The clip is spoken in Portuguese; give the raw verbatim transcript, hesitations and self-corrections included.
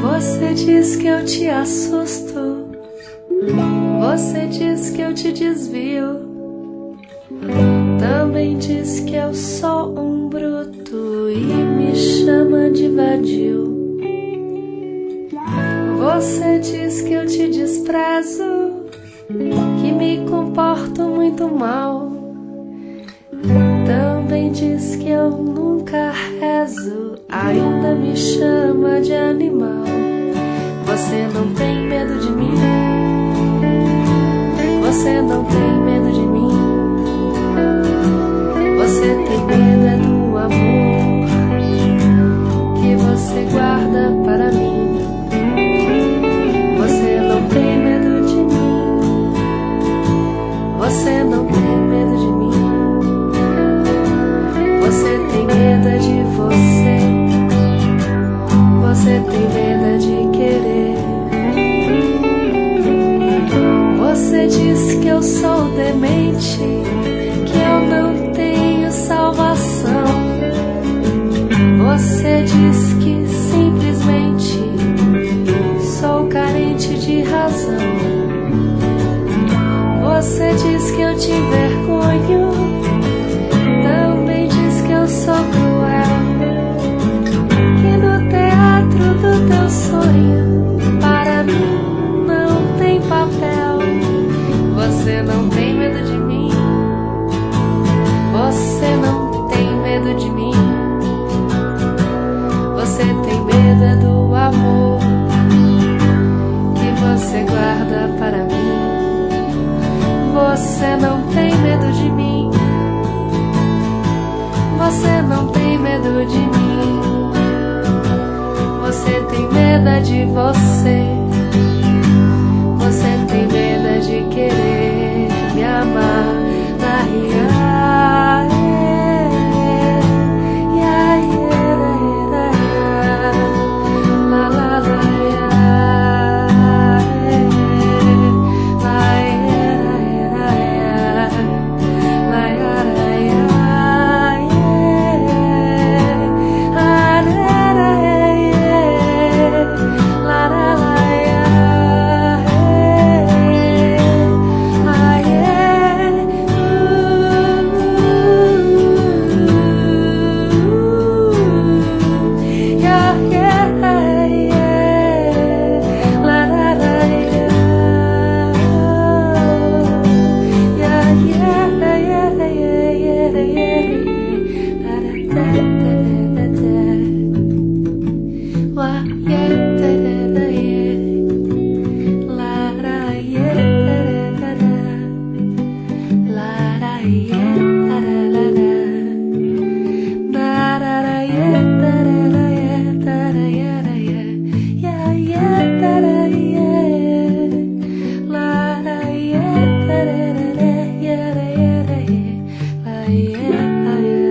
Você diz que eu te assusto, você diz que eu te desvio, também diz que eu sou um bruto e me chama de vadio. Você diz que eu te desprezo, que me comporto muito mal, também diz que eu nunca rezo, ainda me chama de animal. Você não tem medo de mim, você não tem medo de mim, você tem medo é do amor que você guarda para mim. Você não tem medo de mim, você não tem medo de mim, você tem medo de você, você tem medo de querer. Você diz que eu sou demente, que eu não tenho salvação. Você diz que simplesmente sou carente de razão. Você diz que eu te envergonho, também diz que eu sou cruel, que no teatro do teu sonho para mim não tem papel. Você não tem medo de mim, você não tem medo de mim, você tem medo é do amor que você guarda para mim. Você não tem medo de mim, você não tem medo de mim, você tem medo de você, você tem medo de querer me amar. La, yeah, yeah, yeah.